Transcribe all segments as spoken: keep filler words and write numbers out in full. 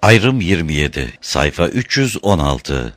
Ayrım yirmi yedi, sayfa üç yüz on altı.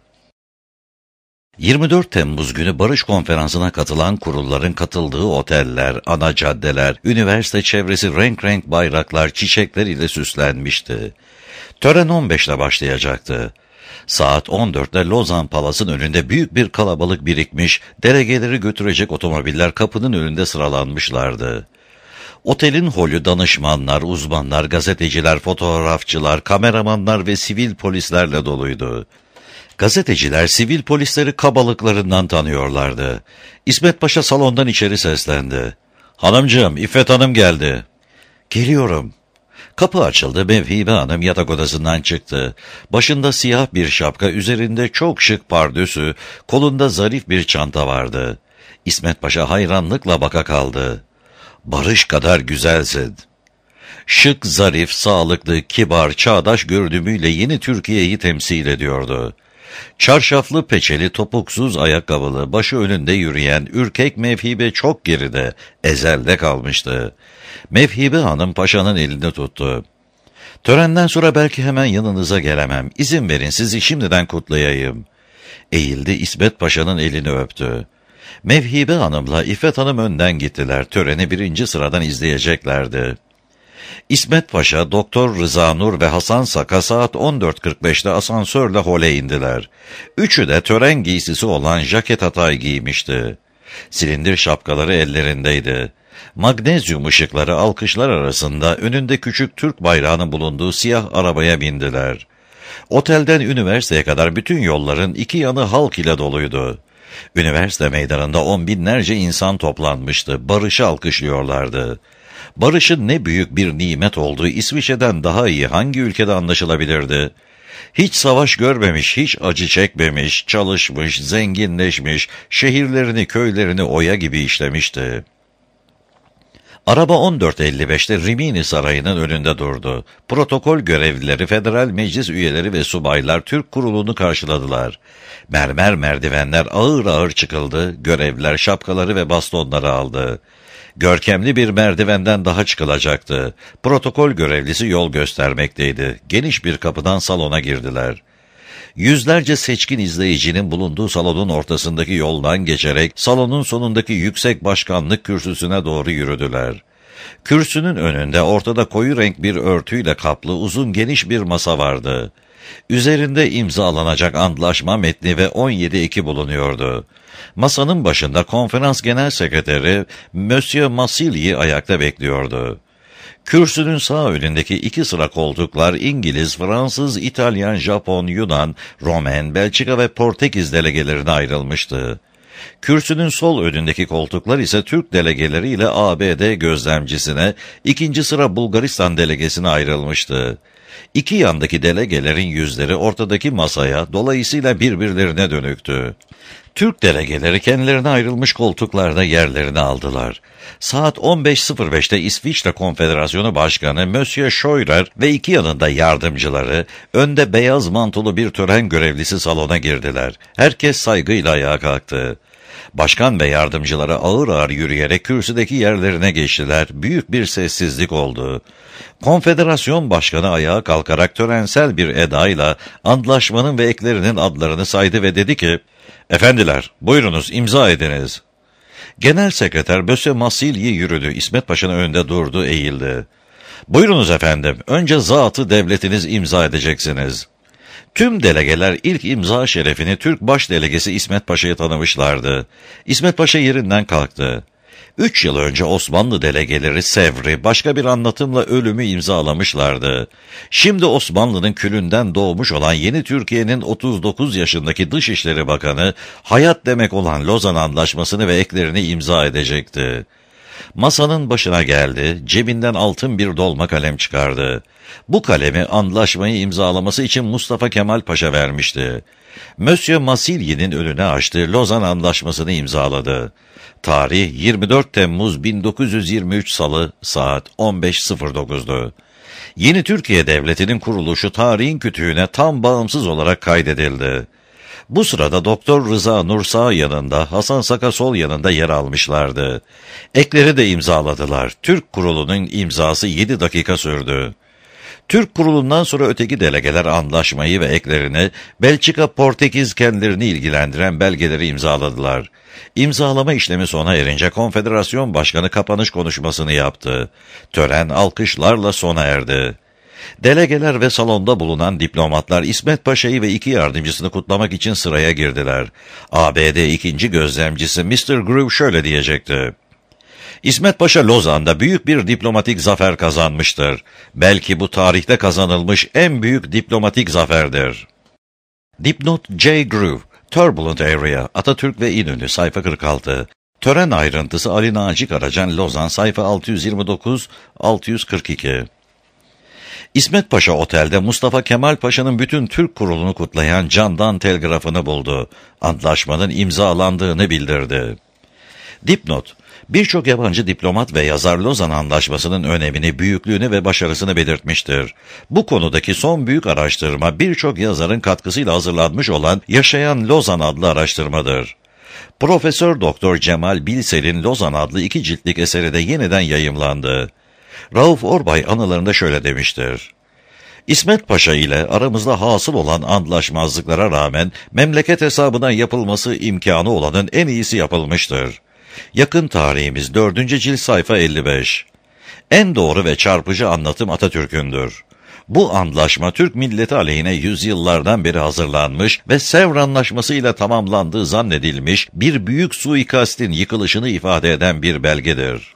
yirmi dört Temmuz günü Barış Konferansı'na katılan kurulların katıldığı oteller, ana caddeler, üniversite çevresi renk renk bayraklar, çiçekler ile süslenmişti. Tören on beşte başlayacaktı. Saat on dörtte Lozan Palas'ın önünde büyük bir kalabalık birikmiş, delegeleri götürecek otomobiller kapının önünde sıralanmışlardı. Otelin holü danışmanlar, uzmanlar, gazeteciler, fotoğrafçılar, kameramanlar ve sivil polislerle doluydu. Gazeteciler sivil polisleri kabalıklarından tanıyorlardı. İsmet Paşa salondan içeri seslendi. "Hanımcığım, İffet Hanım geldi." "Geliyorum." Kapı açıldı, Mevhibe Hanım yatak odasından çıktı. Başında siyah bir şapka, üzerinde çok şık pardösü, kolunda zarif bir çanta vardı. İsmet Paşa hayranlıkla baka kaldı. "Barış kadar güzelsin." Şık, zarif, sağlıklı, kibar, çağdaş görünümüyle yeni Türkiye'yi temsil ediyordu. Çarşaflı, peçeli, topuksuz ayakkabılı, başı önünde yürüyen ürkek Mevhibe çok geride, ezelde kalmıştı. Mevhibe Hanım Paşa'nın elini tuttu. "Törenden sonra belki hemen yanınıza gelemem. İzin verin sizi şimdiden kutlayayım." Eğildi, İsmet Paşa'nın elini öptü. Mevhibe Hanım'la İffet Hanım önden gittiler. Töreni birinci sıradan izleyeceklerdi. İsmet Paşa, Doktor Rıza Nur ve Hasan Saka saat on dört kırk beşte asansörle hole indiler. Üçü de tören giysisi olan jaket atay giymişti. Silindir şapkaları ellerindeydi. Magnezyum ışıkları alkışlar arasında önünde küçük Türk bayrağının bulunduğu siyah arabaya bindiler. Otelden üniversiteye kadar bütün yolların iki yanı halk ile doluydu. Üniversite meydanında on binlerce insan toplanmıştı. Barış'ı alkışlıyorlardı. Barış'ın ne büyük bir nimet olduğu İsviçre'den daha iyi hangi ülkede anlaşılabilirdi? Hiç savaş görmemiş, hiç acı çekmemiş, çalışmış, zenginleşmiş, şehirlerini, köylerini oya gibi işlemişti. Araba on dört elli beşte Rimini Sarayı'nın önünde durdu. Protokol görevlileri, federal meclis üyeleri ve subaylar Türk kurulunu karşıladılar. Mermer merdivenler ağır ağır çıkıldı, görevliler şapkaları ve bastonları aldı. Görkemli bir merdivenden daha çıkılacaktı. Protokol görevlisi yol göstermekteydi. Geniş bir kapıdan salona girdiler. Yüzlerce seçkin izleyicinin bulunduğu salonun ortasındaki yoldan geçerek salonun sonundaki yüksek başkanlık kürsüsüne doğru yürüdüler. Kürsünün önünde ortada koyu renk bir örtüyle kaplı uzun geniş bir masa vardı. Üzerinde imzalanacak antlaşma metni ve on yedi eki bulunuyordu. Masanın başında konferans genel sekreteri Monsieur Massilyi ayakta bekliyordu. Kürsünün sağ önündeki iki sıra koltuklar İngiliz, Fransız, İtalyan, Japon, Yunan, Romen, Belçika ve Portekiz delegelerine ayrılmıştı. Kürsünün sol önündeki koltuklar ise Türk delegeleri ile A B D gözlemcisine, ikinci sıra Bulgaristan delegesine ayrılmıştı. İki yandaki delegelerin yüzleri ortadaki masaya, dolayısıyla birbirlerine dönüktü. Türk delegeleri kendilerine ayrılmış koltuklarda yerlerini aldılar. Saat on beş sıfır beşte İsviçre Konfederasyonu Başkanı Monsieur Scheurer ve iki yanında yardımcıları, önde beyaz mantolu bir tören görevlisi salona girdiler. Herkes saygıyla ayağa kalktı. Başkan ve yardımcıları ağır ağır yürüyerek kürsüdeki yerlerine geçtiler. Büyük bir sessizlik oldu. Konfederasyon Başkanı ayağa kalkarak törensel bir edayla antlaşmanın ve eklerinin adlarını saydı ve dedi ki, "Efendiler, buyurunuz imza ediniz." Genel Sekreter Monsieur Massilyi yürüdü. İsmet Paşa'nın önünde durdu, eğildi. "Buyurunuz efendim, önce zatı devletiniz imza edeceksiniz." Tüm delegeler ilk imza şerefini Türk baş delegesi İsmet Paşa'ya tanımışlardı. İsmet Paşa yerinden kalktı. Üç yıl önce Osmanlı delegeleri Sevri başka bir anlatımla ölümü imzalamışlardı. Şimdi Osmanlı'nın külünden doğmuş olan yeni Türkiye'nin otuz dokuz yaşındaki Dışişleri Bakanı, hayat demek olan Lozan Antlaşması'nı ve eklerini imza edecekti. Masanın başına geldi, cebinden altın bir dolma kalem çıkardı. Bu kalemi antlaşmayı imzalaması için Mustafa Kemal Paşa vermişti. Monsieur Massilyi'nin önüne açtı, Lozan Antlaşması'nı imzaladı. Tarih yirmi dört Temmuz bin dokuz yüz yirmi üç Salı saat on beş sıfır dokuzdu. Yeni Türkiye Devleti'nin kuruluşu tarihin kütüğüne tam bağımsız olarak kaydedildi. Bu sırada Doktor Rıza Nur sağ yanında, Hasan Saka sol yanında yer almışlardı. Ekleri de imzaladılar. Türk kurulunun imzası yedi dakika sürdü. Türk kurulundan sonra öteki delegeler anlaşmayı ve eklerini, Belçika, Portekiz kendilerini ilgilendiren belgeleri imzaladılar. İmzalama işlemi sona erince konfederasyon başkanı kapanış konuşmasını yaptı. Tören alkışlarla sona erdi. Delegeler ve salonda bulunan diplomatlar İsmet Paşa'yı ve iki yardımcısını kutlamak için sıraya girdiler. A B D ikinci gözlemcisi mister Groove şöyle diyecekti: İsmet Paşa Lozan'da büyük bir diplomatik zafer kazanmıştır. Belki bu tarihte kazanılmış en büyük diplomatik zaferdir. Dipnot J. Groove, Turbulent Area, Atatürk ve İnönü, sayfa kırk altı. Tören ayrıntısı Ali Naci Karacan, Lozan, sayfa altı yüz yirmi dokuz altı yüz kırk iki. İsmet Paşa Otel'de Mustafa Kemal Paşa'nın bütün Türk kurulunu kutlayan candan telgrafını buldu. Antlaşmanın imzalandığını bildirdi. Dipnot: Birçok yabancı diplomat ve yazar Lozan Antlaşması'nın önemini, büyüklüğünü ve başarısını belirtmiştir. Bu konudaki son büyük araştırma birçok yazarın katkısıyla hazırlanmış olan Yaşayan Lozan adlı araştırmadır. Profesör Doktor Cemal Bilsel'in Lozan adlı iki ciltlik eseri de yeniden yayımlandı. Rauf Orbay anılarında şöyle demiştir: İsmet Paşa ile aramızda hasıl olan antlaşmazlıklara rağmen memleket hesabına yapılması imkanı olanın en iyisi yapılmıştır. Yakın tarihimiz dördüncü cilt sayfa elli beş. En doğru ve çarpıcı anlatım Atatürk'ündür. Bu antlaşma Türk milleti aleyhine yüzyıllardan beri hazırlanmış ve Sevr Anlaşması ile tamamlandığı zannedilmiş bir büyük suikastin yıkılışını ifade eden bir belgedir.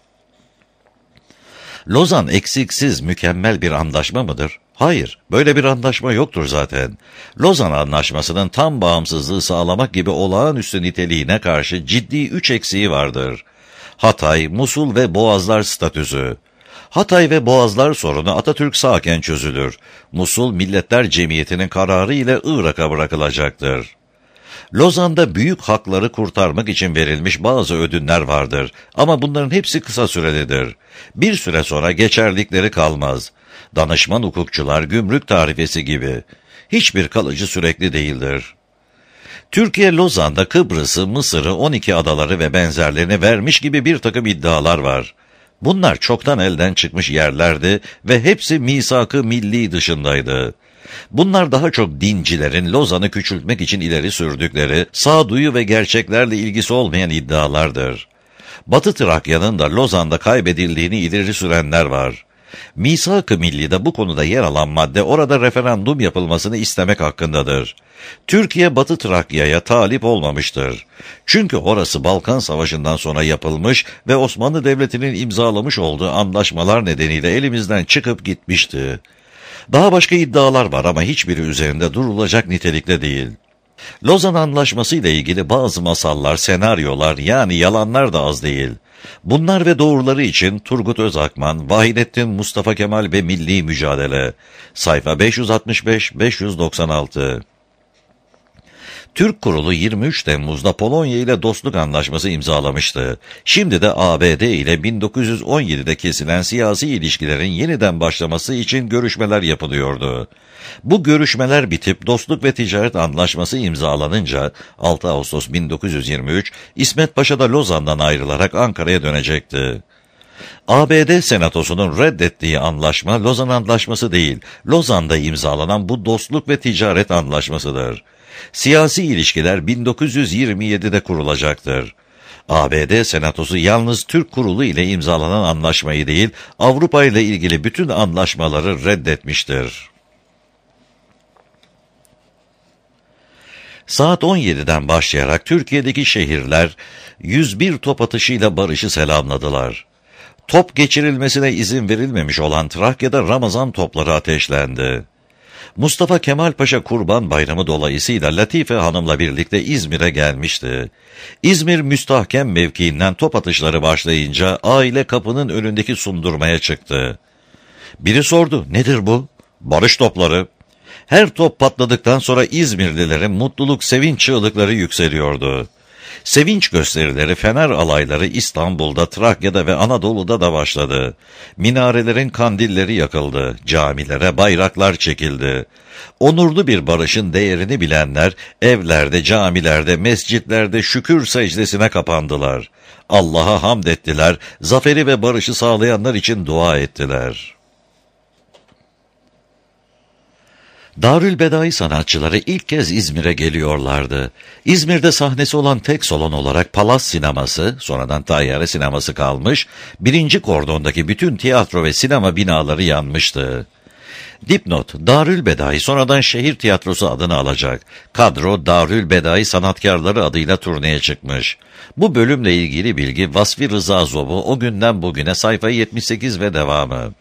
Lozan eksiksiz, mükemmel bir antlaşma mıdır? Hayır, böyle bir antlaşma yoktur zaten. Lozan Antlaşması'nın tam bağımsızlığı sağlamak gibi olağanüstü niteliğine karşı ciddi üç eksiği vardır. Hatay, Musul ve Boğazlar statüsü. Hatay ve Boğazlar sorunu Atatürk sağken çözülür. Musul Milletler Cemiyeti'nin kararı ile Irak'a bırakılacaktır. Lozan'da büyük hakları kurtarmak için verilmiş bazı ödünler vardır ama bunların hepsi kısa sürelidir. Bir süre sonra geçerlikleri kalmaz. Danışman hukukçular, gümrük tarifesi gibi. Hiçbir kalıcı sürekli değildir. Türkiye Lozan'da Kıbrıs'ı, Mısır'ı, on iki adaları ve benzerlerini vermiş gibi bir takım iddialar var. Bunlar çoktan elden çıkmış yerlerdi ve hepsi misak-ı milli dışındaydı. Bunlar daha çok dincilerin Lozan'ı küçültmek için ileri sürdükleri, sağduyu ve gerçeklerle ilgisi olmayan iddialardır. Batı Trakya'nın da Lozan'da kaybedildiğini ileri sürenler var. Misak-ı Milli'de bu konuda yer alan madde orada referandum yapılmasını istemek hakkındadır. Türkiye Batı Trakya'ya talip olmamıştır. Çünkü orası Balkan Savaşı'ndan sonra yapılmış ve Osmanlı Devleti'nin imzalamış olduğu antlaşmalar nedeniyle elimizden çıkıp gitmişti. Daha başka iddialar var ama hiçbiri üzerinde durulacak nitelikte değil. Lozan Antlaşması ile ilgili bazı masallar, senaryolar yani yalanlar da az değil. Bunlar ve doğruları için Turgut Özakman, Vahidettin Mustafa Kemal ve Milli Mücadele. Sayfa beş yüz altmış beş beş yüz doksan altı. Türk Kurulu yirmi üç Temmuz'da Polonya ile dostluk anlaşması imzalamıştı. Şimdi de A B D ile bin dokuz yüz on yedide kesilen siyasi ilişkilerin yeniden başlaması için görüşmeler yapılıyordu. Bu görüşmeler bitip dostluk ve ticaret anlaşması imzalanınca altı Ağustos bin dokuz yüz yirmi üç İsmet Paşa da Lozan'dan ayrılarak Ankara'ya dönecekti. A B D Senatosu'nun reddettiği anlaşma Lozan Antlaşması değil, Lozan'da imzalanan bu dostluk ve ticaret anlaşmasıdır. Siyasi ilişkiler bin dokuz yüz yirmi yedide kurulacaktır. A B D Senatosu yalnız Türk Kurulu ile imzalanan anlaşmayı değil, Avrupa ile ilgili bütün anlaşmaları reddetmiştir. Saat on yediden başlayarak Türkiye'deki şehirler yüz bir top atışıyla barışı selamladılar. Top geçirilmesine izin verilmemiş olan Trakya'da Ramazan topları ateşlendi. Mustafa Kemal Paşa Kurban Bayramı dolayısıyla Latife Hanım'la birlikte İzmir'e gelmişti. İzmir müstahkem mevkiinden top atışları başlayınca aile kapının önündeki sundurmaya çıktı. Biri sordu, nedir bu? Barış topları. Her top patladıktan sonra İzmirlilerin mutluluk, sevinç çığlıkları yükseliyordu. Sevinç gösterileri, fener alayları İstanbul'da, Trakya'da ve Anadolu'da da başladı. Minarelerin kandilleri yakıldı, camilere bayraklar çekildi. Onurlu bir barışın değerini bilenler, evlerde, camilerde, mescitlerde şükür secdesine kapandılar. Allah'a hamd ettiler, zaferi ve barışı sağlayanlar için dua ettiler. Darülbedai sanatçıları ilk kez İzmir'e geliyorlardı. İzmir'de sahnesi olan tek salon olarak Palas Sineması, sonradan Tayyare Sineması kalmış, birinci kordondaki bütün tiyatro ve sinema binaları yanmıştı. Dipnot, Darülbedai sonradan Şehir Tiyatrosu adını alacak. Kadro Darülbedai Sanatkarları adıyla turneye çıkmış. Bu bölümle ilgili bilgi Vasfi Rıza Zobu o günden bugüne sayfa yetmiş sekiz ve devamı.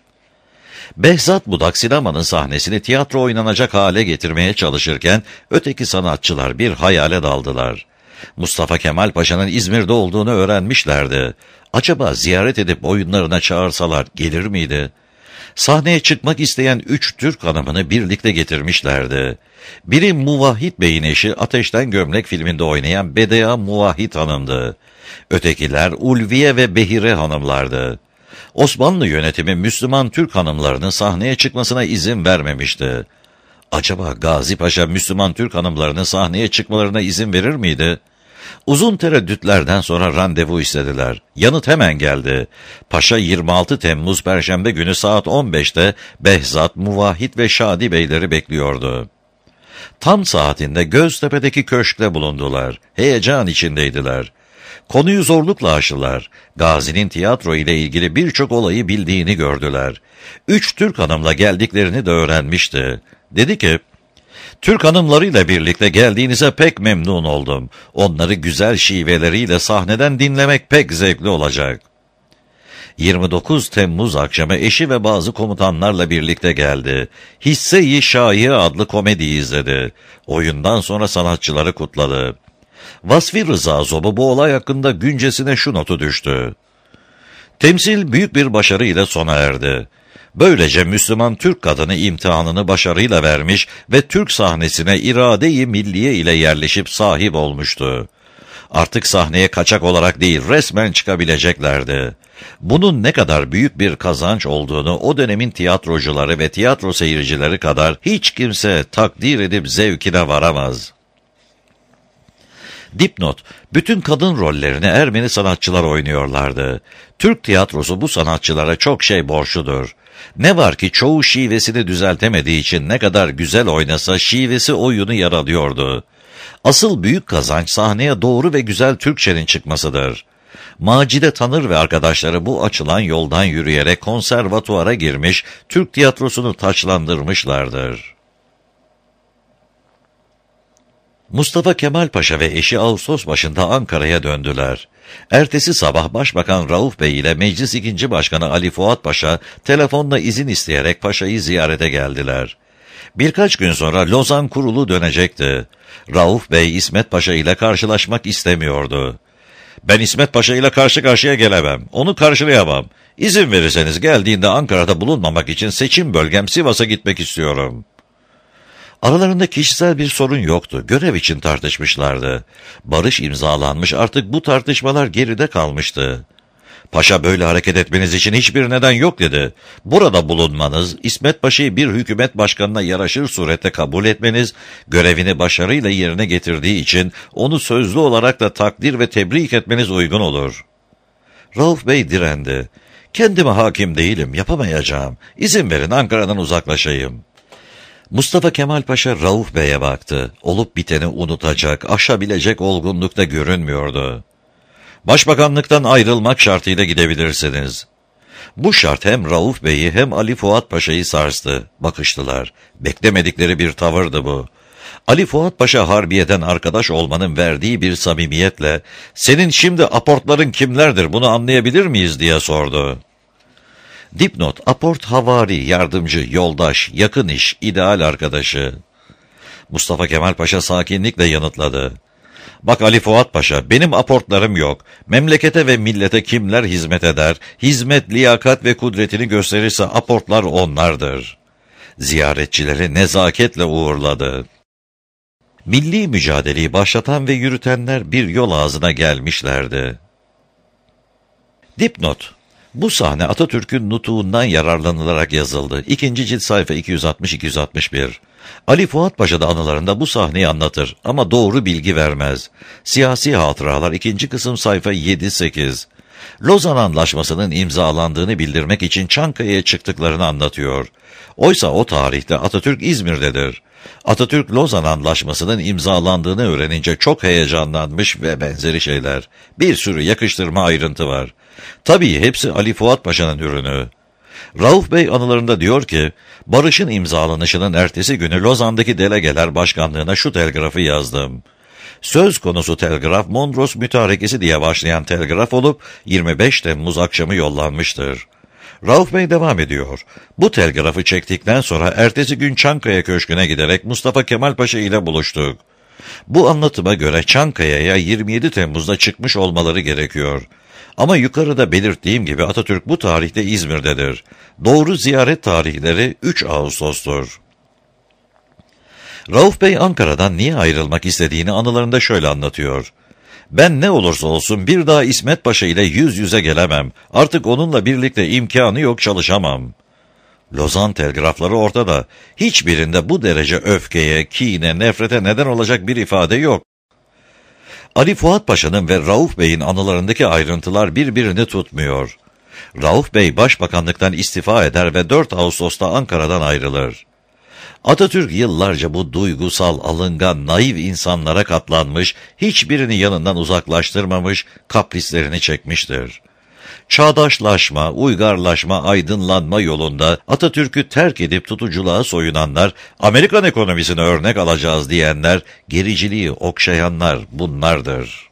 Behzat Budak sinemanın sahnesini tiyatro oynanacak hale getirmeye çalışırken öteki sanatçılar bir hayale daldılar. Mustafa Kemal Paşa'nın İzmir'de olduğunu öğrenmişlerdi. Acaba ziyaret edip oyunlarına çağırsalar gelir miydi? Sahneye çıkmak isteyen üç Türk hanımını birlikte getirmişlerdi. Biri Muvahhid Bey'in eşi Ateşten Gömlek filminde oynayan Bedea Muvahhid Hanım'dı. Ötekiler Ulviye ve Behire hanımlardı. Osmanlı yönetimi Müslüman Türk hanımlarının sahneye çıkmasına izin vermemişti. Acaba Gazi Paşa Müslüman Türk hanımlarının sahneye çıkmalarına izin verir miydi? Uzun tereddütlerden sonra randevu istediler. Yanıt hemen geldi. Paşa yirmi altı Temmuz Perşembe günü saat on beşte Behzat, Muvahhid ve Şadi Beyleri bekliyordu. Tam saatinde Göztepe'deki köşkte bulundular. Heyecan içindeydiler. Konuyu zorlukla aştılar. Gazi'nin tiyatro ile ilgili birçok olayı bildiğini gördüler. Üç Türk hanımla geldiklerini de öğrenmişti. Dedi ki, Türk hanımlarıyla birlikte geldiğinize pek memnun oldum. Onları güzel şiveleriyle sahneden dinlemek pek zevkli olacak. yirmi dokuz Temmuz akşamı eşi ve bazı komutanlarla birlikte geldi. Hisse-i Şahi adlı komediyi izledi. Oyundan sonra sanatçıları kutladı. Vasfi Rıza Zobu bu olay hakkında güncesine şu notu düştü. Temsil büyük bir başarı ile sona erdi. Böylece Müslüman Türk kadını imtihanını başarıyla vermiş ve Türk sahnesine irade-i milliye ile yerleşip sahip olmuştu. Artık sahneye kaçak olarak değil resmen çıkabileceklerdi. Bunun ne kadar büyük bir kazanç olduğunu o dönemin tiyatrocuları ve tiyatro seyircileri kadar hiç kimse takdir edip zevkine varamaz. Dipnot, bütün kadın rollerini Ermeni sanatçılar oynuyorlardı. Türk tiyatrosu bu sanatçılara çok şey borçludur. Ne var ki çoğu şivesini düzeltemediği için ne kadar güzel oynasa şivesi oyunu yaralıyordu. Asıl büyük kazanç sahneye doğru ve güzel Türkçenin çıkmasıdır. Macide Tanır ve arkadaşları bu açılan yoldan yürüyerek konservatuvara girmiş, Türk tiyatrosunu taçlandırmışlardır. Mustafa Kemal Paşa ve eşi Ağustos başında Ankara'ya döndüler. Ertesi sabah Başbakan Rauf Bey ile Meclis ikinci Başkanı Ali Fuat Paşa telefonla izin isteyerek Paşa'yı ziyarete geldiler. Birkaç gün sonra Lozan Kurulu dönecekti. Rauf Bey İsmet Paşa ile karşılaşmak istemiyordu. "Ben İsmet Paşa ile karşı karşıya gelemem, onu karşılayamam. İzin verirseniz geldiğinde Ankara'da bulunmamak için seçim bölgem Sivas'a gitmek istiyorum." Aralarında kişisel bir sorun yoktu. Görev için tartışmışlardı. Barış imzalanmış, artık bu tartışmalar geride kalmıştı. Paşa böyle hareket etmeniz için hiçbir neden yok dedi. Burada bulunmanız, İsmet Paşa'yı bir hükümet başkanına yaraşır surette kabul etmeniz, görevini başarıyla yerine getirdiği için onu sözlü olarak da takdir ve tebrik etmeniz uygun olur. Rauf Bey direndi. "Kendime hakim değilim, yapamayacağım. İzin verin Ankara'dan uzaklaşayım." Mustafa Kemal Paşa Rauf Bey'e baktı. Olup biteni unutacak, aşabilecek olgunlukta görünmüyordu. "Başbakanlıktan ayrılmak şartıyla gidebilirsiniz." Bu şart hem Rauf Bey'i hem Ali Fuat Paşa'yı sarstı. Bakıştılar. Beklemedikleri bir tavırdı bu. Ali Fuat Paşa Harbiye'den arkadaş olmanın verdiği bir samimiyetle, "Senin şimdi aportların kimlerdir, bunu anlayabilir miyiz?" diye sordu. Dipnot, aport havari, yardımcı, yoldaş, yakın iş, ideal arkadaşı. Mustafa Kemal Paşa sakinlikle yanıtladı. "Bak Ali Fuat Paşa, benim aportlarım yok. Memlekete ve millete kimler hizmet eder, hizmet, liyakat ve kudretini gösterirse aportlar onlardır." Ziyaretçileri nezaketle uğurladı. Milli mücadeleyi başlatan ve yürütenler bir yol ağzına gelmişlerdi. Dipnot, bu sahne Atatürk'ün nutuğundan yararlanılarak yazıldı. İkinci cilt sayfa iki yüz altmış iki yüz altmış bir. Ali Fuat Paşa da anılarında bu sahneyi anlatır ama doğru bilgi vermez. Siyasi Hatıralar ikinci kısım sayfa yedi sekiz. Lozan Antlaşması'nın imzalandığını bildirmek için Çankaya'ya çıktıklarını anlatıyor. Oysa o tarihte Atatürk İzmir'dedir. Atatürk Lozan Antlaşması'nın imzalandığını öğrenince çok heyecanlanmış ve benzeri şeyler. Bir sürü yakıştırma ayrıntı var. Tabii hepsi Ali Fuat Paşa'nın ürünü. Rauf Bey anılarında diyor ki, barışın imzalanışının ertesi günü Lozan'daki delegeler başkanlığına şu telgrafı yazdım. Söz konusu telgraf Mondros Mütarekesi diye başlayan telgraf olup yirmi beş Temmuz akşamı yollanmıştır. Rauf Bey devam ediyor. Bu telgrafı çektikten sonra ertesi gün Çankaya Köşkü'ne giderek Mustafa Kemal Paşa ile buluştuk. Bu anlatıma göre Çankaya'ya yirmi yedi Temmuz'da çıkmış olmaları gerekiyor. Ama yukarıda belirttiğim gibi Atatürk bu tarihte İzmir'dedir. Doğru ziyaret tarihleri üç Ağustos'tur. Rauf Bey Ankara'dan niye ayrılmak istediğini anılarında şöyle anlatıyor. Ben ne olursa olsun bir daha İsmet Paşa ile yüz yüze gelemem. Artık onunla birlikte imkanı yok, çalışamam. Lozan telgrafları ortada. Hiçbirinde bu derece öfkeye, kine, nefrete neden olacak bir ifade yok. Ali Fuat Paşa'nın ve Rauf Bey'in anılarındaki ayrıntılar birbirini tutmuyor. Rauf Bey başbakanlıktan istifa eder ve dört Ağustos'ta Ankara'dan ayrılır. Atatürk yıllarca bu duygusal, alıngan, naif insanlara katlanmış, hiçbirini yanından uzaklaştırmamış, kaprislerini çekmiştir. Çağdaşlaşma, uygarlaşma, aydınlanma yolunda Atatürk'ü terk edip tutuculuğa soyunanlar, Amerikan ekonomisine örnek alacağız diyenler, gericiliği okşayanlar bunlardır.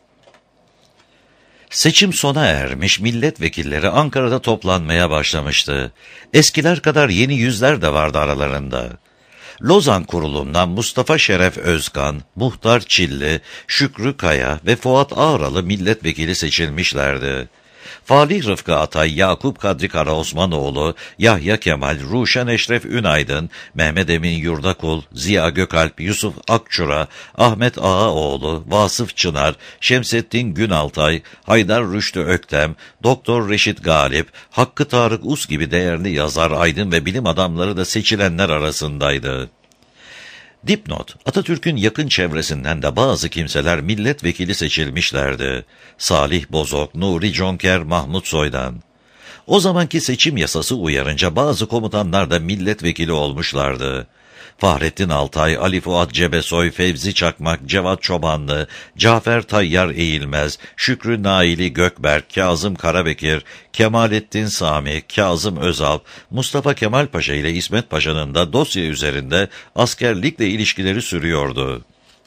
Seçim sona ermiş, milletvekilleri Ankara'da toplanmaya başlamıştı. Eskiler kadar yeni yüzler de vardı aralarında. Lozan Kurulu'ndan Mustafa Şeref Özkan, Muhtar Çilli, Şükrü Kaya ve Fuat Ağralı milletvekili seçilmişlerdi. Falih Rıfkı Atay, Yakup Kadri Karaosmanoğlu, Yahya Kemal, Ruşen Eşref Ünaydın, Mehmet Emin Yurdakul, Ziya Gökalp, Yusuf Akçura, Ahmet Ağaoğlu, Vasıf Çınar, Şemsettin Günaltay, Haydar Rüştü Öktem, Doktor Reşit Galip, Hakkı Tarık Us gibi değerli yazar, aydın ve bilim adamları da seçilenler arasındaydı. Dipnot, Atatürk'ün yakın çevresinden de bazı kimseler milletvekili seçilmişlerdi. Salih Bozok, Nuri Conker, Mahmut Soydan. O zamanki seçim yasası uyarınca bazı komutanlar da milletvekili olmuşlardı. Fahrettin Altay, Ali Fuat Cebesoy, Fevzi Çakmak, Cevat Çobanlı, Cafer Tayyar Eğilmez, Şükrü Naili Gökberk, Kazım Karabekir, Kemalettin Sami, Kazım Özalp, Mustafa Kemal Paşa ile İsmet Paşa'nın da dosya üzerinde askerlikle ilişkileri sürüyordu.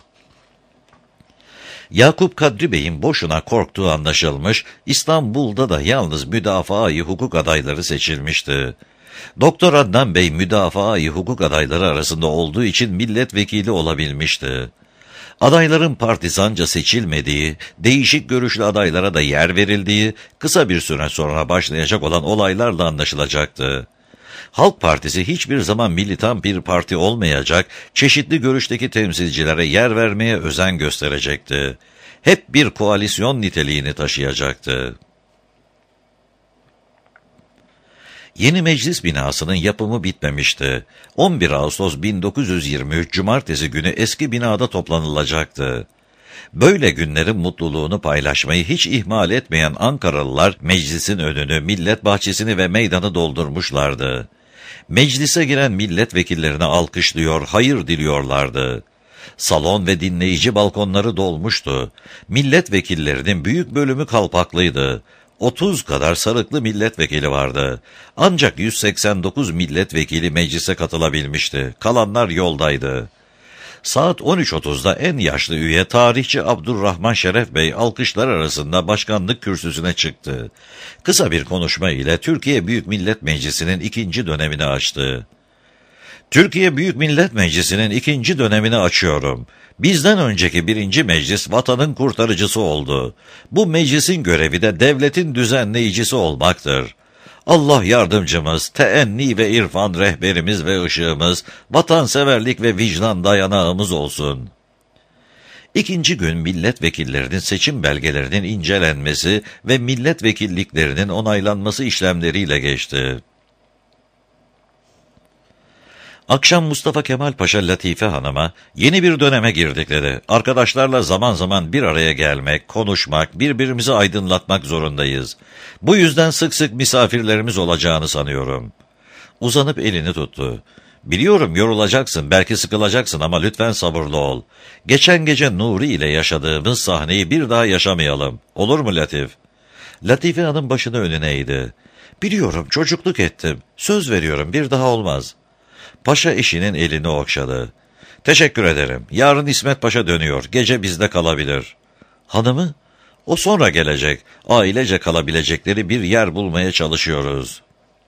Yakup Kadri Bey'in boşuna korktuğu anlaşılmış, İstanbul'da da yalnız müdafaa-i hukuk adayları seçilmişti. Doktor Adnan Bey müdafaa-i hukuk adayları arasında olduğu için milletvekili olabilmişti. Adayların partizanca seçilmediği, değişik görüşlü adaylara da yer verildiği, kısa bir süre sonra başlayacak olan olaylarla anlaşılacaktı. Halk Partisi hiçbir zaman militan bir parti olmayacak, çeşitli görüşteki temsilcilere yer vermeye özen gösterecekti. Hep bir koalisyon niteliğini taşıyacaktı. Yeni meclis binasının yapımı bitmemişti. on bir Ağustos bin dokuz yüz yirmi üç Cumartesi günü eski binada toplanılacaktı. Böyle günlerin mutluluğunu paylaşmayı hiç ihmal etmeyen Ankaralılar meclisin önünü, millet bahçesini ve meydanı doldurmuşlardı. Meclise giren milletvekillerine alkışlıyor, hayır diliyorlardı. Salon ve dinleyici balkonları dolmuştu. Milletvekillerinin büyük bölümü kalpaklıydı. otuz kadar sarıklı milletvekili vardı. Ancak yüz seksen dokuz milletvekili meclise katılabilmişti. Kalanlar yoldaydı. Saat on üç otuzda en yaşlı üye tarihçi Abdurrahman Şeref Bey alkışlar arasında başkanlık kürsüsüne çıktı. Kısa bir konuşma ile Türkiye Büyük Millet Meclisi'nin ikinci dönemini açtı. Türkiye Büyük Millet Meclisi'nin ikinci dönemini açıyorum. Bizden önceki birinci meclis vatanın kurtarıcısı oldu. Bu meclisin görevi de devletin düzenleyicisi olmaktır. Allah yardımcımız, teenni ve irfan rehberimiz ve ışığımız, vatanseverlik ve vicdan dayanağımız olsun. İkinci gün milletvekillerinin seçim belgelerinin incelenmesi ve milletvekilliklerinin onaylanması işlemleriyle geçti. Akşam Mustafa Kemal Paşa Latife Hanım'a yeni bir döneme girdik dedi. Arkadaşlarla zaman zaman bir araya gelmek, konuşmak, birbirimizi aydınlatmak zorundayız. Bu yüzden sık sık misafirlerimiz olacağını sanıyorum. Uzanıp elini tuttu. Biliyorum yorulacaksın, belki sıkılacaksın ama lütfen sabırlı ol. Geçen gece Nuri ile yaşadığımız sahneyi bir daha yaşamayalım. Olur mu Latif? Latife Hanım başını önüne eğdi. Biliyorum, çocukluk ettim. Söz veriyorum, bir daha olmaz. Paşa eşinin elini okşadı. Teşekkür ederim. Yarın İsmet Paşa dönüyor. Gece bizde kalabilir. Hanımı? O sonra gelecek. Ailece kalabilecekleri bir yer bulmaya çalışıyoruz.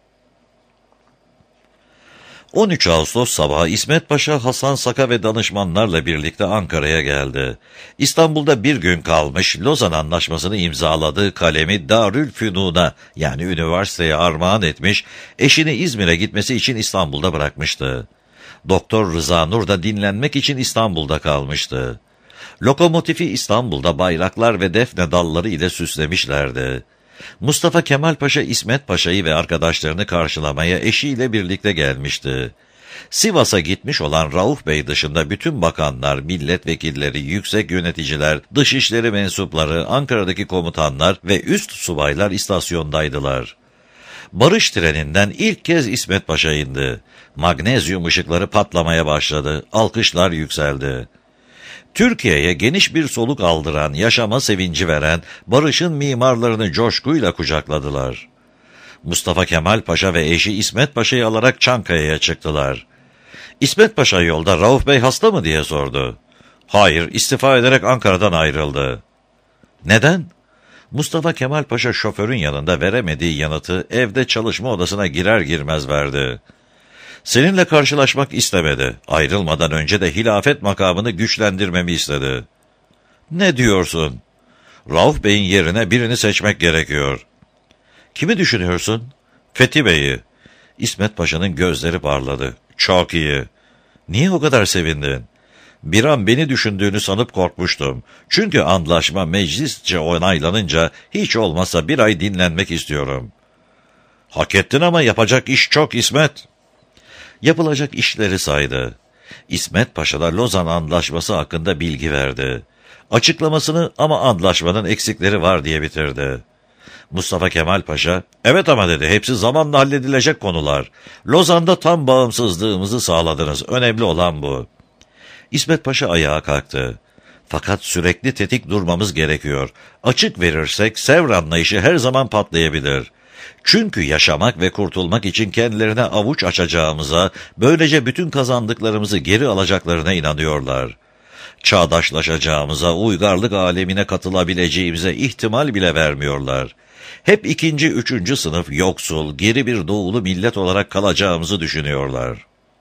on üç Ağustos sabahı İsmet Paşa, Hasan Saka ve danışmanlarla birlikte Ankara'ya geldi. İstanbul'da bir gün kalmış, Lozan Anlaşması'nı imzaladığı kalemi Darülfünun'a yani üniversiteye armağan etmiş, eşini İzmir'e gitmesi için İstanbul'da bırakmıştı. Doktor Rıza Nur da dinlenmek için İstanbul'da kalmıştı. Lokomotifi İstanbul'da bayraklar ve defne dalları ile süslemişlerdi. Mustafa Kemal Paşa, İsmet Paşa'yı ve arkadaşlarını karşılamaya eşiyle birlikte gelmişti. Sivas'a gitmiş olan Rauf Bey dışında bütün bakanlar, milletvekilleri, yüksek yöneticiler, dışişleri mensupları, Ankara'daki komutanlar ve üst subaylar istasyondaydılar. Barış treninden ilk kez İsmet Paşa indi. Magnezyum ışıkları patlamaya başladı, alkışlar yükseldi. Türkiye'ye geniş bir soluk aldıran, yaşama sevinci veren, barışın mimarlarını coşkuyla kucakladılar. Mustafa Kemal Paşa ve eşi İsmet Paşa'yı alarak Çankaya'ya çıktılar. İsmet Paşa yolda Rauf Bey hasta mı diye sordu. Hayır, istifa ederek Ankara'dan ayrıldı. Neden? Mustafa Kemal Paşa şoförün yanında veremediği yanıtı evde çalışma odasına girer girmez verdi. Seninle karşılaşmak istemedi. Ayrılmadan önce de hilafet makamını güçlendirmemi istedi. Ne diyorsun? Rauf Bey'in yerine birini seçmek gerekiyor. Kimi düşünüyorsun? Fethi Bey'i. İsmet Paşa'nın gözleri parladı. Çok iyi. Niye o kadar sevindin? Bir an beni düşündüğünü sanıp korkmuştum. Çünkü antlaşma meclisçe onaylanınca hiç olmazsa bir ay dinlenmek istiyorum. Hak ettin ama yapacak iş çok İsmet. Yapılacak işleri saydı. İsmet Paşa da Lozan Antlaşması hakkında bilgi verdi. Açıklamasını ama antlaşmanın eksikleri var diye bitirdi. Mustafa Kemal Paşa, evet ama dedi, hepsi zamanla halledilecek konular. Lozan'da tam bağımsızlığımızı sağladınız, önemli olan bu. İsmet Paşa ayağa kalktı. Fakat sürekli tetik durmamız gerekiyor. Açık verirsek Sevr anlayışı her zaman patlayabilir. Çünkü yaşamak ve kurtulmak için kendilerine avuç açacağımıza, böylece bütün kazandıklarımızı geri alacaklarına inanıyorlar. Çağdaşlaşacağımıza, uygarlık alemine katılabileceğimize ihtimal bile vermiyorlar. Hep ikinci, üçüncü sınıf yoksul, geri bir doğulu millet olarak kalacağımızı düşünüyorlar.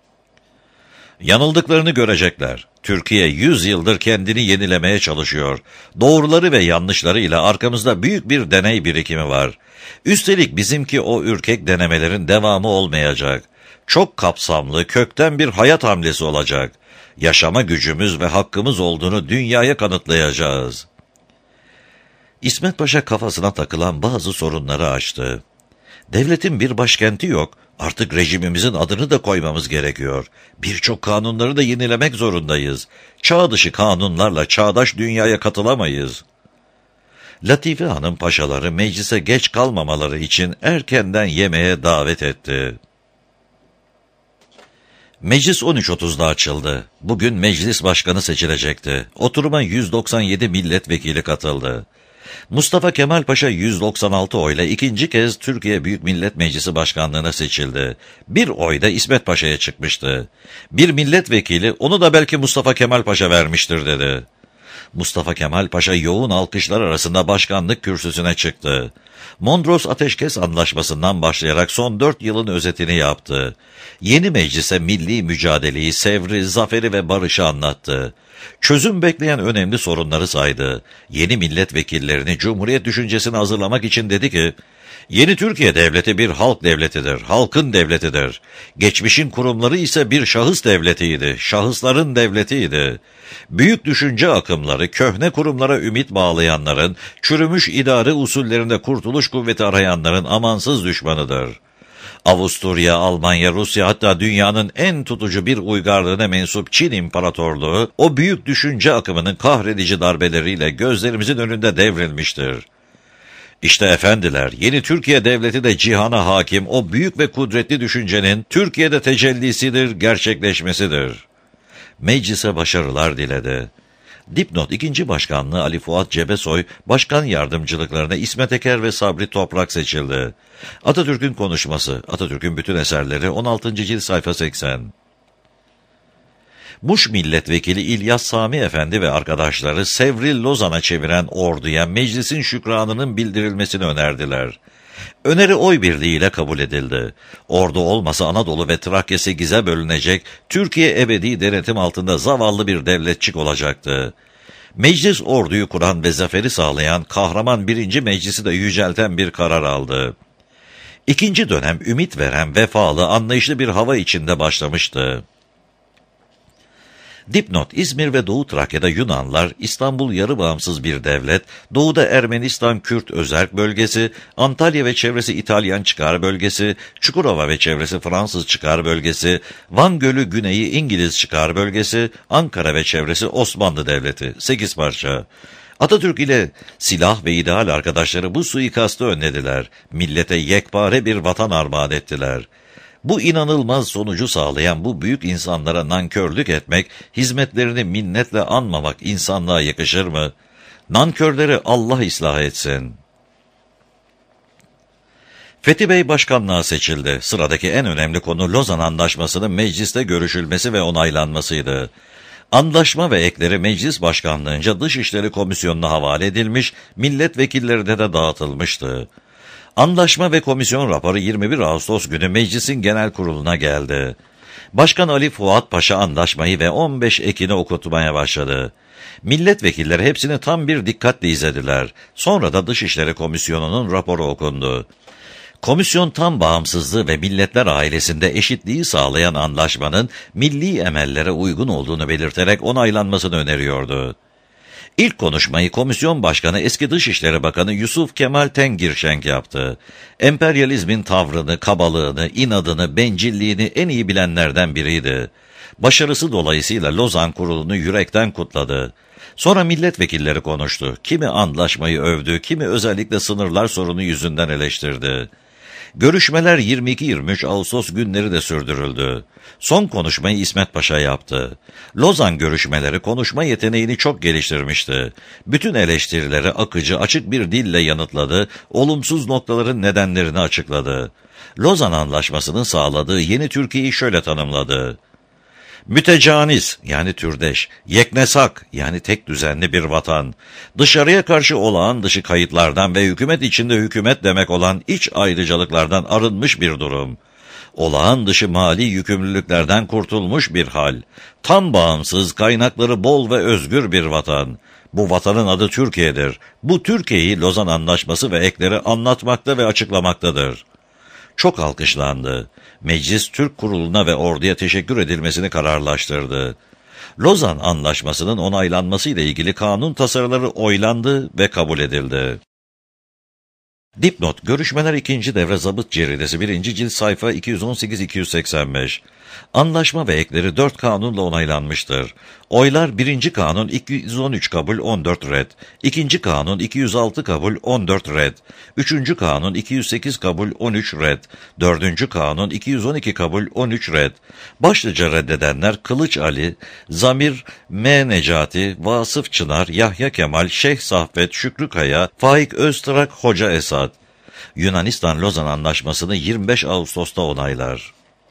Yanıldıklarını görecekler. Türkiye yüz yıldır kendini yenilemeye çalışıyor. Doğruları ve yanlışlarıyla arkamızda büyük bir deney birikimi var. Üstelik bizimki o ürkek denemelerin devamı olmayacak. Çok kapsamlı, kökten bir hayat hamlesi olacak. Yaşama gücümüz ve hakkımız olduğunu dünyaya kanıtlayacağız. İsmet Paşa kafasına takılan bazı sorunları açtı. Devletin bir başkenti yok. Artık rejimimizin adını da koymamız gerekiyor. Birçok kanunları da yenilemek zorundayız. Çağ dışı kanunlarla çağdaş dünyaya katılamayız. Latife Hanım paşaları meclise geç kalmamaları için erkenden yemeğe davet etti. Meclis on üç otuzda açıldı. Bugün meclis başkanı seçilecekti. Oturuma yüz doksan yedi milletvekili katıldı. Mustafa Kemal Paşa yüz doksan altı oyla ikinci kez Türkiye Büyük Millet Meclisi Başkanlığı'na seçildi. Bir oy da İsmet Paşa'ya çıkmıştı. Bir milletvekili onu da belki Mustafa Kemal Paşa vermiştir dedi. Mustafa Kemal Paşa yoğun alkışlar arasında başkanlık kürsüsüne çıktı. Mondros Ateşkes Antlaşması'ndan başlayarak son dört yılın özetini yaptı. Yeni meclise milli mücadeleyi, sevri, zaferi ve barışı anlattı. Çözüm bekleyen önemli sorunları saydı. Yeni milletvekillerini Cumhuriyet düşüncesini hazırlamak için dedi ki, yeni Türkiye Devleti bir halk devletidir, halkın devletidir. Geçmişin kurumları ise bir şahıs devletiydi, şahısların devletiydi. Büyük düşünce akımları, köhne kurumlara ümit bağlayanların, çürümüş idare usullerinde kurtuluş kuvveti arayanların amansız düşmanıdır. Avusturya, Almanya, Rusya, hatta dünyanın en tutucu bir uygarlığına mensup Çin İmparatorluğu, o büyük düşünce akımının kahredici darbeleriyle gözlerimizin önünde devrilmiştir. İşte efendiler, yeni Türkiye Devleti de cihana hakim o büyük ve kudretli düşüncenin Türkiye'de tecellisidir, gerçekleşmesidir. Meclise başarılar diledi. Dipnot ikinci Başkanlığı Ali Fuat Cebesoy, Başkan Yardımcılıklarına İsmet Eker ve Sabri Toprak seçildi. Atatürk'ün konuşması, Atatürk'ün bütün eserleri on altıncı cilt sayfa seksen. Muş Milletvekili İlyas Sami Efendi ve arkadaşları Sevr'i Lozan'a çeviren orduya meclisin şükranının bildirilmesini önerdiler. Öneri oy birliğiyle kabul edildi. Ordu olmasa Anadolu ve Trakya sekize bölünecek, Türkiye ebedi denetim altında zavallı bir devletçik olacaktı. Meclis orduyu kuran ve zaferi sağlayan kahraman birinci meclisi de yücelten bir karar aldı. İkinci dönem ümit veren, vefalı, anlayışlı bir hava içinde başlamıştı. Dipnot, İzmir ve Doğu Trakya'da Yunanlar, İstanbul yarı bağımsız bir devlet, Doğu'da Ermenistan Kürt özerk bölgesi, Antalya ve çevresi İtalyan çıkar bölgesi, Çukurova ve çevresi Fransız çıkar bölgesi, Van Gölü güneyi İngiliz çıkar bölgesi, Ankara ve çevresi Osmanlı Devleti, sekiz parça. Atatürk ile silah ve ideal arkadaşları bu suikastı önlediler, millete yekpare bir vatan armağan ettiler. Bu inanılmaz sonucu sağlayan bu büyük insanlara nankörlük etmek, hizmetlerini minnetle anmamak insanlığa yakışır mı? Nankörleri Allah ıslah etsin. Fethi Bey başkanlığa seçildi. Sıradaki en önemli konu Lozan Antlaşması'nın mecliste görüşülmesi ve onaylanmasıydı. Antlaşma ve ekleri meclis başkanlığınca Dışişleri Komisyonu'na havale edilmiş, milletvekillerine de dağıtılmıştı. Antlaşma ve komisyon raporu yirmi bir Ağustos günü meclisin genel kuruluna geldi. Başkan Ali Fuat Paşa antlaşmayı ve on beş ekini okutmaya başladı. Milletvekilleri hepsini tam bir dikkatle izlediler. Sonra da Dışişleri Komisyonu'nun raporu okundu. Komisyon tam bağımsızlığı ve milletler ailesinde eşitliği sağlayan antlaşmanın milli emellere uygun olduğunu belirterek onaylanmasını öneriyordu. İlk konuşmayı Komisyon Başkanı eski Dışişleri Bakanı Yusuf Kemal Tengirşenk yaptı. Emperyalizmin tavrını, kabalığını, inadını, bencilliğini en iyi bilenlerden biriydi. Başarısı dolayısıyla Lozan Kurulu'nu yürekten kutladı. Sonra milletvekilleri konuştu. Kimi antlaşmayı övdü, kimi özellikle sınırlar sorunu yüzünden eleştirdi. Görüşmeler yirmi iki yirmi üç Ağustos günleri de sürdürüldü. Son konuşmayı İsmet Paşa yaptı. Lozan görüşmeleri konuşma yeteneğini çok geliştirmişti. Bütün eleştirileri akıcı, açık bir dille yanıtladı, olumsuz noktaların nedenlerini açıkladı. Lozan Antlaşması'nın sağladığı yeni Türkiye'yi şöyle tanımladı. Mütecaniz yani türdeş, yeknesak yani tek düzenli bir vatan, dışarıya karşı olağan dışı kayıtlardan ve hükümet içinde hükümet demek olan iç ayrıcalıklardan arınmış bir durum, olağan dışı mali yükümlülüklerden kurtulmuş bir hal, tam bağımsız, kaynakları bol ve özgür bir vatan. Bu vatanın adı Türkiye'dir. Bu Türkiye'yi Lozan Antlaşması ve ekleri anlatmakta ve açıklamaktadır. Çok alkışlandı. Meclis Türk Kurulu'na ve orduya teşekkür edilmesini kararlaştırdı. Lozan Antlaşması'nın onaylanmasıyla ilgili kanun tasarıları oylandı ve kabul edildi. Dipnot, görüşmeler ikinci devre zabıt ceridesi birinci cilt sayfa iki yüz on sekiz iki yüz seksen beş. Anlaşma ve ekleri dört kanunla onaylanmıştır. Oylar birinci kanun iki yüz on üç kabul on dört red, ikinci kanun iki yüz altı kabul on dört red, üçüncü kanun iki yüz sekiz kabul on üç red, dördüncü kanun iki yüz on iki kabul on üç red. Başlıca reddedenler Kılıç Ali, Zamir M. Necati, Vasıf Çınar, Yahya Kemal, Şeyh Saffet, Şükrü Kaya, Faik Öztrak, Hoca Esad. Yunanistan Lozan Antlaşması'nı yirmi beş Ağustos'ta onaylar.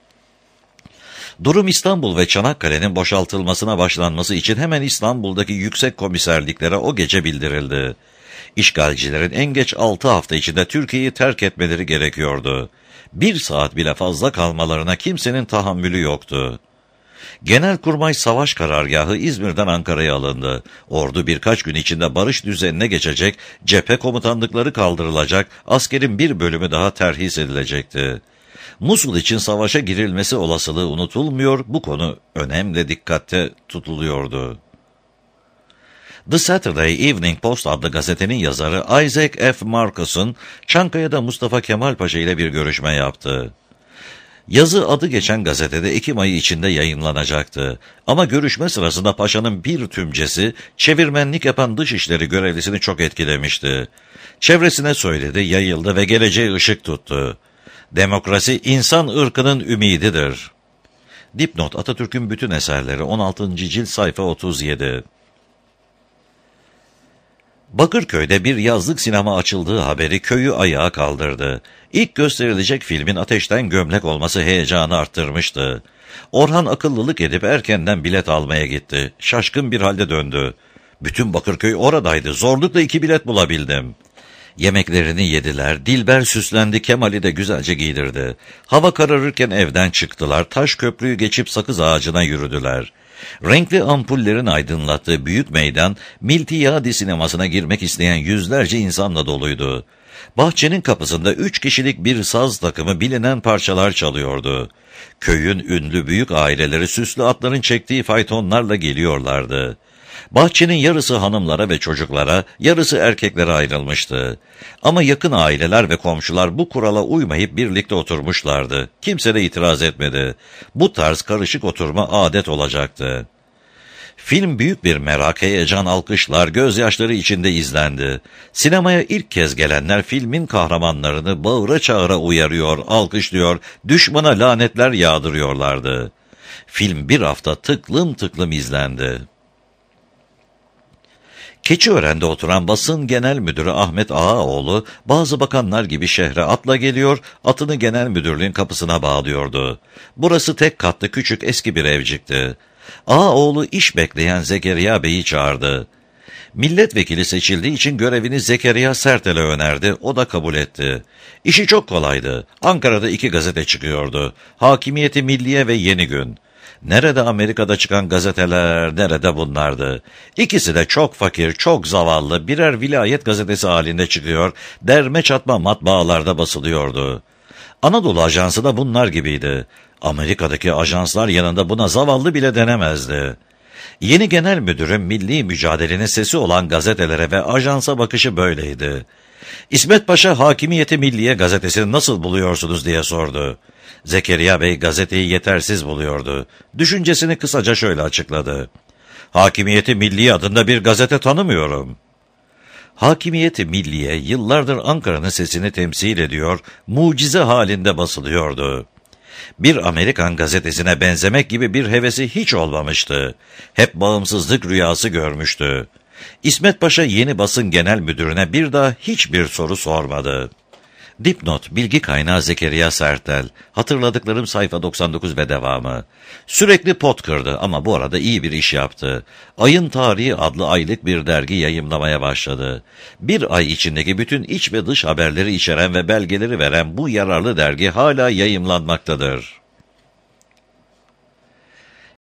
Durum İstanbul ve Çanakkale'nin boşaltılmasına başlanması için hemen İstanbul'daki yüksek komiserliklere o gece bildirildi. İşgalcilerin en geç altı hafta içinde Türkiye'yi terk etmeleri gerekiyordu. Bir saat bile fazla kalmalarına kimsenin tahammülü yoktu. Genelkurmay Savaş Karargahı İzmir'den Ankara'ya alındı. Ordu birkaç gün içinde barış düzenine geçecek, cephe komutanlıkları kaldırılacak, askerin bir bölümü daha terhis edilecekti. Musul için savaşa girilmesi olasılığı unutulmuyor, bu konu önemli dikkatte tutuluyordu. The Saturday Evening Post adlı gazetenin yazarı Isaac F. Marcus'un Çankaya'da Mustafa Kemal Paşa ile bir görüşme yaptı. Yazı adı geçen gazetede Ekim ayı içinde yayınlanacaktı. Ama görüşme sırasında paşanın bir tümcesi, çevirmenlik yapan dışişleri görevlisini çok etkilemişti. Çevresine söyledi, yayıldı ve geleceğe ışık tuttu. Demokrasi insan ırkının ümididir. Dipnot: Atatürk'ün bütün eserleri, on altıncı cilt, sayfa otuz yedi. Bakırköy'de bir yazlık sinema açıldığı haberi köyü ayağa kaldırdı. İlk gösterilecek filmin Ateşten Gömlek olması heyecanı arttırmıştı. Orhan akıllılık edip erkenden bilet almaya gitti. Şaşkın bir halde döndü. Bütün Bakırköy oradaydı. Zorlukla iki bilet bulabildim. Yemeklerini yediler, Dilber süslendi, Kemal'i de güzelce giydirdi. Hava kararırken evden çıktılar, taş köprüyü geçip sakız ağacına yürüdüler. Renkli ampullerin aydınlattığı büyük meydan, Miltiyadi sinemasına girmek isteyen yüzlerce insanla doluydu. Bahçenin kapısında üç kişilik bir saz takımı bilinen parçalar çalıyordu. Köyün ünlü büyük aileleri süslü atların çektiği faytonlarla geliyorlardı. Bahçenin yarısı hanımlara ve çocuklara, yarısı erkeklere ayrılmıştı. Ama yakın aileler ve komşular bu kurala uymayıp birlikte oturmuşlardı. Kimse de itiraz etmedi. Bu tarz karışık oturma adet olacaktı. Film büyük bir merak, heyecan, alkışlar, gözyaşları içinde izlendi. Sinemaya ilk kez gelenler filmin kahramanlarını bağıra çağıra uyarıyor, alkışlıyor, düşmana lanetler yağdırıyorlardı. Film bir hafta tıklım tıklım izlendi. Keçiören'de oturan basın genel müdürü Ahmet Ağaoğlu, bazı bakanlar gibi şehre atla geliyor, atını genel müdürlüğün kapısına bağlıyordu. Burası tek katlı küçük eski bir evcikti. Ağaoğlu iş bekleyen Zekeriya Bey'i çağırdı. Milletvekili seçildiği için görevini Zekeriya Sertel'e önerdi, o da kabul etti. İşi çok kolaydı. Ankara'da iki gazete çıkıyordu. Hakimiyeti Milliye ve Yeni Gün. Nerede Amerika'da çıkan gazeteler, nerede bunlardı? İkisi de çok fakir, çok zavallı, birer vilayet gazetesi halinde çıkıyor, derme çatma matbaalarda basılıyordu. Anadolu Ajansı da bunlar gibiydi. Amerika'daki ajanslar yanında buna zavallı bile denemezdi. Yeni genel müdürün milli mücadelenin sesi olan gazetelere ve ajansa bakışı böyleydi. İsmet Paşa Hakimiyeti Milliye gazetesini nasıl buluyorsunuz diye sordu. Zekeriya Bey gazeteyi yetersiz buluyordu. Düşüncesini kısaca şöyle açıkladı. Hakimiyeti Milliye adında bir gazete tanımıyorum. Hakimiyeti Milliye yıllardır Ankara'nın sesini temsil ediyor, mucize halinde basılıyordu. Bir Amerikan gazetesine benzemek gibi bir hevesi hiç olmamıştı. Hep bağımsızlık rüyası görmüştü. İsmet Paşa yeni basın genel müdürüne bir daha hiçbir soru sormadı. Dipnot: bilgi kaynağı Zekeriya Sertel. Hatırladıklarım sayfa doksan dokuz ve devamı. Sürekli pot kırdı ama bu arada iyi bir iş yaptı. Ayın Tarihi adlı aylık bir dergi yayımlamaya başladı. Bir ay içindeki bütün iç ve dış haberleri içeren ve belgeleri veren bu yararlı dergi hala yayımlanmaktadır.